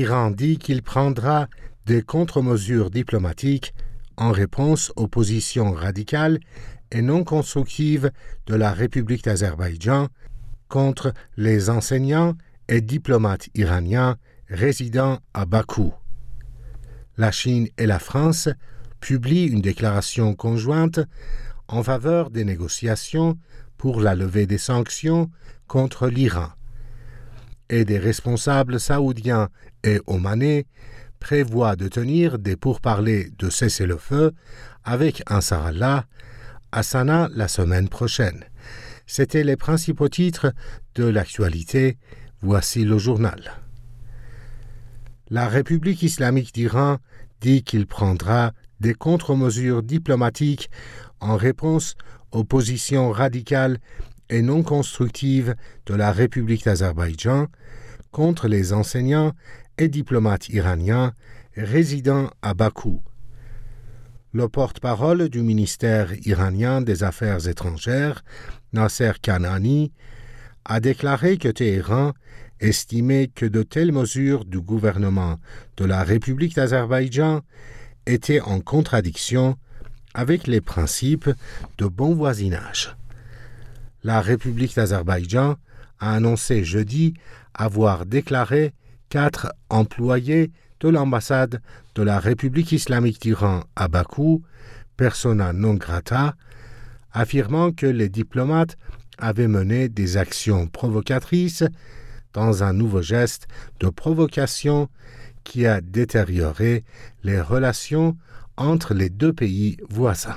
l'Iran dit qu'il prendra des contre-mesures diplomatiques en réponse aux positions radicales et non constructives de la République d'Azerbaïdjan contre les enseignants et diplomates iraniens résidant à Bakou. La Chine et la France publient une déclaration conjointe en faveur des négociations pour la levée des sanctions contre l'Iran. Et des responsables saoudiens et omanais prévoient de tenir des pourparlers de cessez-le-feu avec Ansarallah à Sanaa la semaine prochaine. C'étaient les principaux titres de l'actualité. Voici le journal. La République islamique d'Iran dit qu'il prendra des contre-mesures diplomatiques en réponse aux positions radicales et non constructives de la République d'Azerbaïdjan contre les enseignants et diplomates iraniens résidant à Bakou. Le porte-parole du ministère iranien des Affaires étrangères, Nasser Kanani, a déclaré que Téhéran estimait que de telles mesures du gouvernement de la République d'Azerbaïdjan étaient en contradiction avec les principes de bon voisinage. La République d'Azerbaïdjan a annoncé jeudi avoir déclaré 4 employés de l'ambassade de la République islamique d'Iran à Bakou, persona non grata, affirmant que les diplomates avaient mené des actions provocatrices dans un nouveau geste de provocation qui a détérioré les relations entre les deux pays voisins.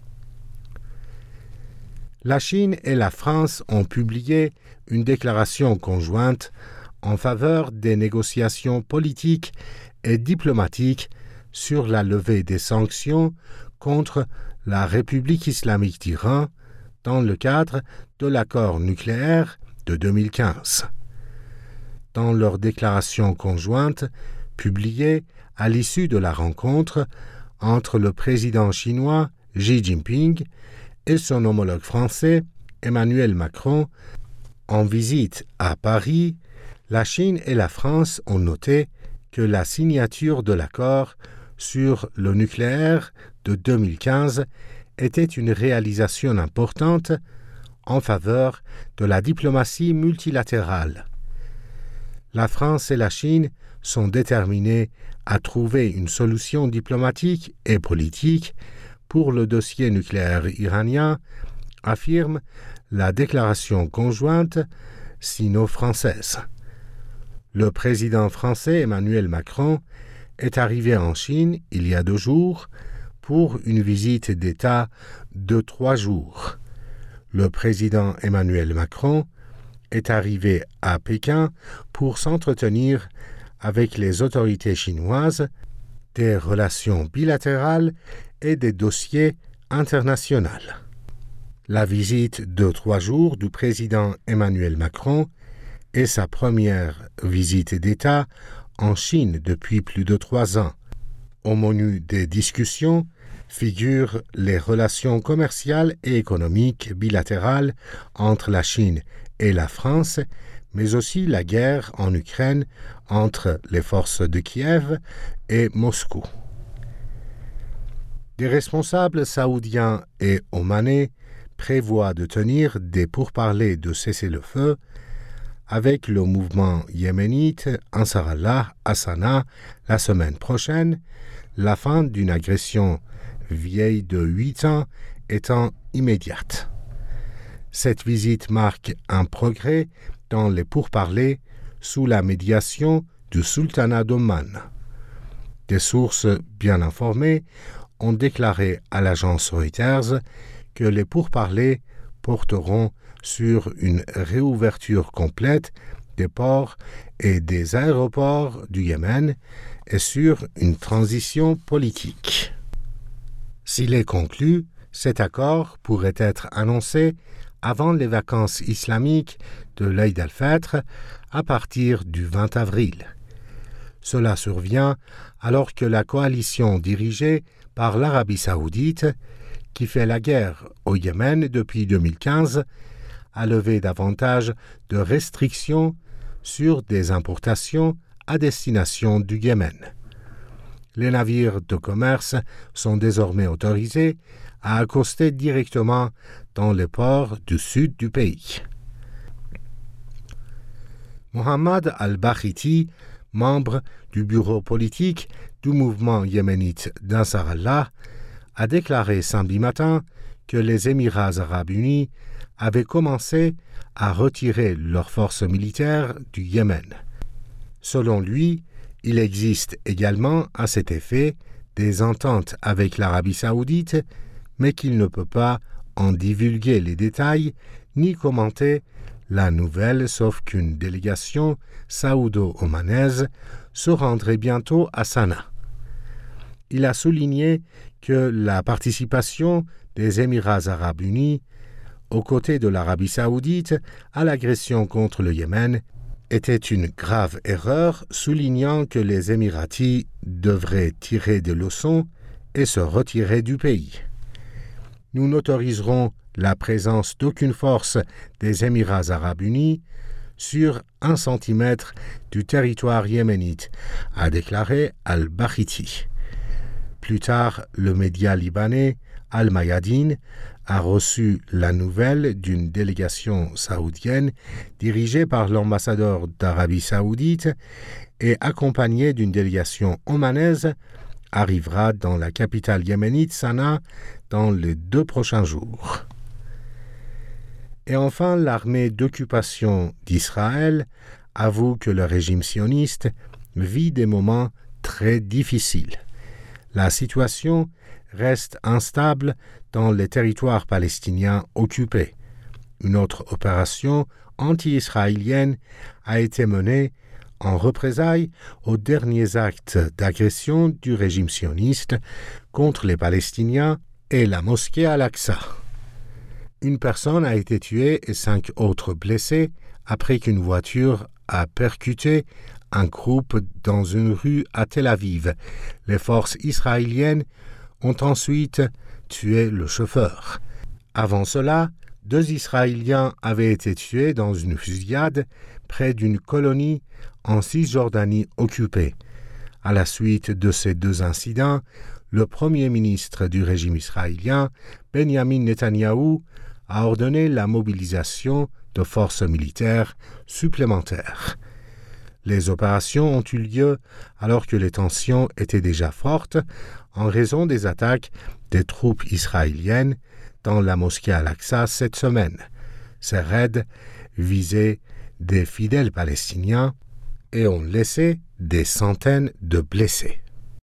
La Chine et la France ont publié une déclaration conjointe en faveur des négociations politiques et diplomatiques sur la levée des sanctions contre la République islamique d'Iran dans le cadre de l'accord nucléaire de 2015. Dans leur déclaration conjointe, publiée à l'issue de la rencontre entre le président chinois Xi Jinping et son homologue français Emmanuel Macron en visite à Paris, la Chine et la France ont noté que la signature de l'accord sur le nucléaire de 2015 était une réalisation importante en faveur de la diplomatie multilatérale. La France et la Chine sont déterminées à trouver une solution diplomatique et politique pour le dossier nucléaire iranien, affirme la déclaration conjointe sino-française. Le président français Emmanuel Macron est arrivé en Chine il y a 2 jours pour une visite d'État de 3 jours. Le président Emmanuel Macron est arrivé à Pékin pour s'entretenir avec les autorités chinoises des relations bilatérales et des dossiers internationaux. La visite de 3 jours du président Emmanuel Macron est sa première visite d'État en Chine depuis plus de 3 ans. Au menu des discussions figurent les relations commerciales et économiques bilatérales entre la Chine et la France, mais aussi la guerre en Ukraine entre les forces de Kiev et Moscou. Des responsables saoudiens et omanais prévoient de tenir des pourparlers de cessez-le-feu avec le mouvement yéménite Ansarallah à Sanaa la semaine prochaine, la fin d'une agression vieille de 8 ans étant immédiate. Cette visite marque un progrès dans les pourparlers sous la médiation du sultanat d'Oman. Des sources bien informées ont déclaré à l'agence Reuters que les pourparlers porteront sur une réouverture complète des ports et des aéroports du Yémen et sur une transition politique. S'il est conclu, cet accord pourrait être annoncé avant les vacances islamiques de l'Eid al-Fitr à partir du 20 avril. Cela survient alors que la coalition dirigée par l'Arabie saoudite, qui fait la guerre au Yémen depuis 2015, a levé davantage de restrictions sur des importations à destination du Yémen. Les navires de commerce sont désormais autorisés à accoster directement dans les ports du sud du pays. Mohamed al-Bakhiti, membre du bureau politique du mouvement yéménite d'Ansar Allah, a déclaré samedi matin que les Émirats arabes unis avaient commencé à retirer leurs forces militaires du Yémen. Selon lui, il existe également à cet effet des ententes avec l'Arabie saoudite, mais qu'il ne peut pas en divulguer les détails ni commenter la nouvelle, sauf qu'une délégation saoudo-omanaise se rendrait bientôt à Sanaa. Il a souligné que la participation des Émirats arabes unis aux côtés de l'Arabie saoudite à l'agression contre le Yémen était une grave erreur, soulignant que les Émiratis devraient tirer des leçons et se retirer du pays. Nous n'autoriserons la présence d'aucune force des Émirats arabes unis sur 1 centimètre du territoire yéménite, a déclaré al-Bakhiti. Plus tard, le média libanais Al-Mayadeen a reçu la nouvelle d'une délégation saoudienne dirigée par l'ambassadeur d'Arabie saoudite et accompagnée d'une délégation omanaise arrivera dans la capitale yéménite Sanaa dans les 2 prochains jours. Et enfin, l'armée d'occupation d'Israël avoue que le régime sioniste vit des moments très difficiles. La situation reste instable dans les territoires palestiniens occupés. Une autre opération anti-israélienne a été menée en représailles aux derniers actes d'agression du régime sioniste contre les Palestiniens et la mosquée Al-Aqsa. Une personne a été tuée et 5 autres blessés après qu'une voiture a percuté un groupe dans une rue à Tel Aviv. Les forces israéliennes ont ensuite tué le chauffeur. Avant cela, 2 Israéliens avaient été tués dans une fusillade près d'une colonie en Cisjordanie occupée. À la suite de ces 2 incidents, le premier ministre du régime israélien, Benjamin Netanyahou, a ordonné la mobilisation de forces militaires supplémentaires. Les opérations ont eu lieu alors que les tensions étaient déjà fortes en raison des attaques des troupes israéliennes dans la mosquée Al-Aqsa cette semaine. Ces raids visaient des fidèles palestiniens et ont laissé des centaines de blessés.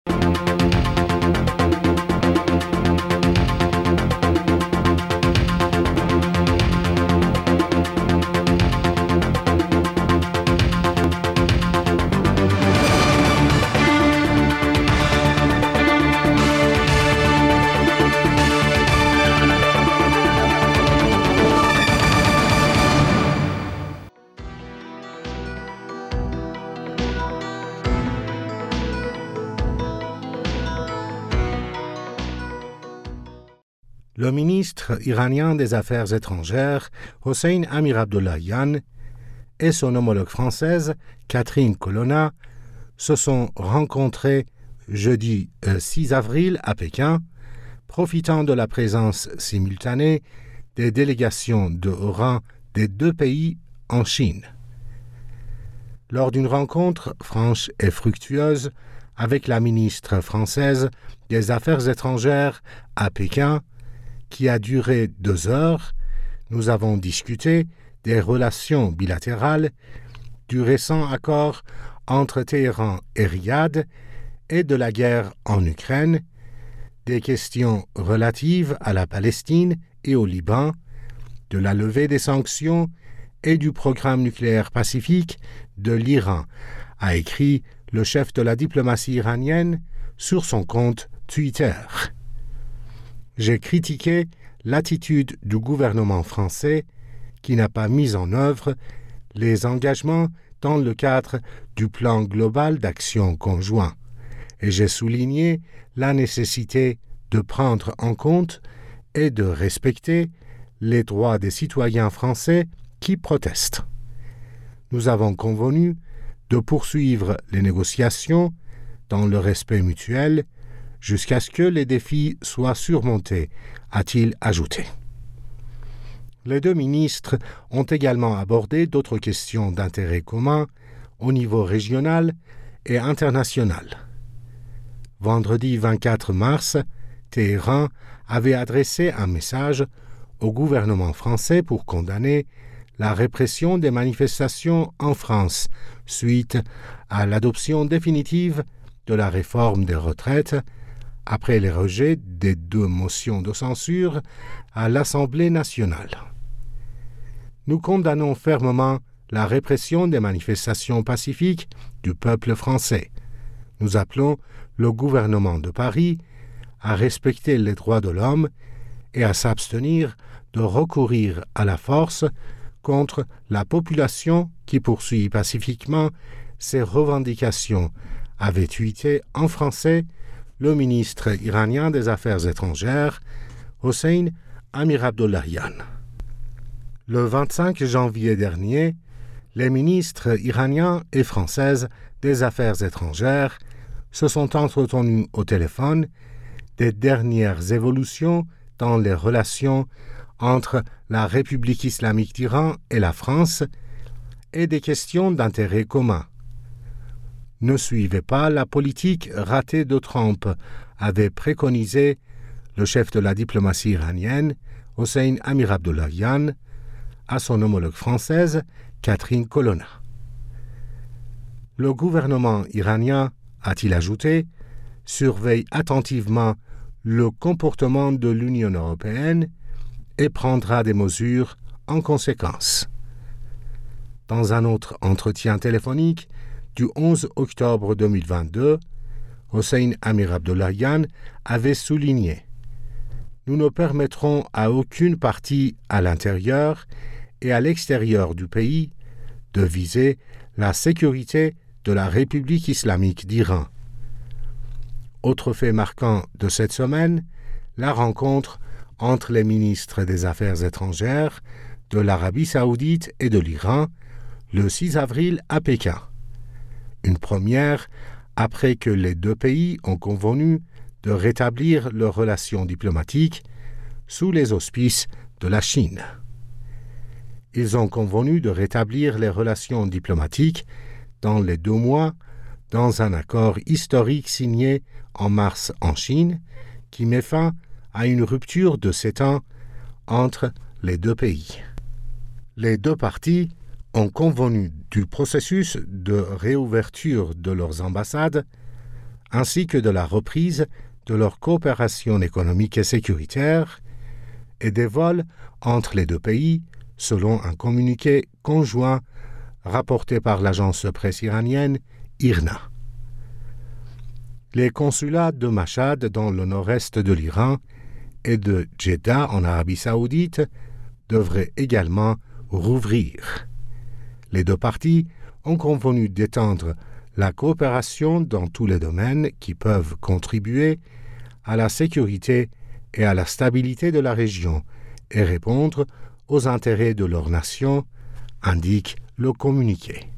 Le ministre iranien des Affaires étrangères, Hossein Amir-Abdollahian, et son homologue française, Catherine Colonna, se sont rencontrés jeudi 6 avril à Pékin, profitant de la présence simultanée des délégations de haut rang des 2 pays en Chine. Lors d'une rencontre franche et fructueuse avec la ministre française des Affaires étrangères à Pékin, qui a duré 2 heures, nous avons discuté des relations bilatérales, du récent accord entre Téhéran et Riyad et de la guerre en Ukraine, des questions relatives à la Palestine et au Liban, de la levée des sanctions et du programme nucléaire pacifique de l'Iran, a écrit le chef de la diplomatie iranienne sur son compte Twitter. J'ai critiqué l'attitude du gouvernement français qui n'a pas mis en œuvre les engagements dans le cadre du plan global d'action conjoint et j'ai souligné la nécessité de prendre en compte et de respecter les droits des citoyens français qui protestent. Nous avons convenu de poursuivre les négociations dans le respect mutuel jusqu'à ce que les défis soient surmontés, a-t-il ajouté. Les deux ministres ont également abordé d'autres questions d'intérêt commun au niveau régional et international. Vendredi 24 mars, Téhéran avait adressé un message au gouvernement français pour condamner la répression des manifestations en France suite à l'adoption définitive de la réforme des retraites après les rejets des 2 motions de censure à l'Assemblée nationale. Nous condamnons fermement la répression des manifestations pacifiques du peuple français. Nous appelons le gouvernement de Paris à respecter les droits de l'homme et à s'abstenir de recourir à la force contre la population qui poursuit pacifiquement ses revendications, avait tweeté en français le ministre iranien des Affaires étrangères, Hossein Amir-Abdollahian. Le 25 janvier dernier, les ministres iraniens et françaises des Affaires étrangères se sont entretenus au téléphone des dernières évolutions dans les relations entre la République islamique d'Iran et la France et des questions d'intérêt commun. Ne suivez pas la politique ratée de Trump, avait préconisé le chef de la diplomatie iranienne, Hossein Amir-Abdollahian, à son homologue française, Catherine Colonna. Le gouvernement iranien, a-t-il ajouté, surveille attentivement le comportement de l'Union européenne et prendra des mesures en conséquence. Dans un autre entretien téléphonique du 11 octobre 2022, Hossein Amir-Abdollahian avait souligné « Nous ne permettrons à aucune partie à l'intérieur et à l'extérieur du pays de viser la sécurité de la République islamique d'Iran. » Autre fait marquant de cette semaine, la rencontre entre les ministres des Affaires étrangères de l'Arabie saoudite et de l'Iran le 6 avril à Pékin. Une première après que les deux pays ont convenu de rétablir leurs relations diplomatiques sous les auspices de la Chine. Ils ont convenu de rétablir les relations diplomatiques dans les 2 mois dans un accord historique signé en mars en Chine qui met fin à une rupture de 7 ans entre les deux pays. Les deux parties ont convenu du processus de réouverture de leurs ambassades ainsi que de la reprise de leur coopération économique et sécuritaire et des vols entre les deux pays selon un communiqué conjoint rapporté par l'agence de presse iranienne IRNA. Les consulats de Mashhad dans le nord-est de l'Iran et de Jeddah en Arabie saoudite devraient également rouvrir. Les deux parties ont convenu d'étendre la coopération dans tous les domaines qui peuvent contribuer à la sécurité et à la stabilité de la région et répondre aux intérêts de leur nation, indique le communiqué.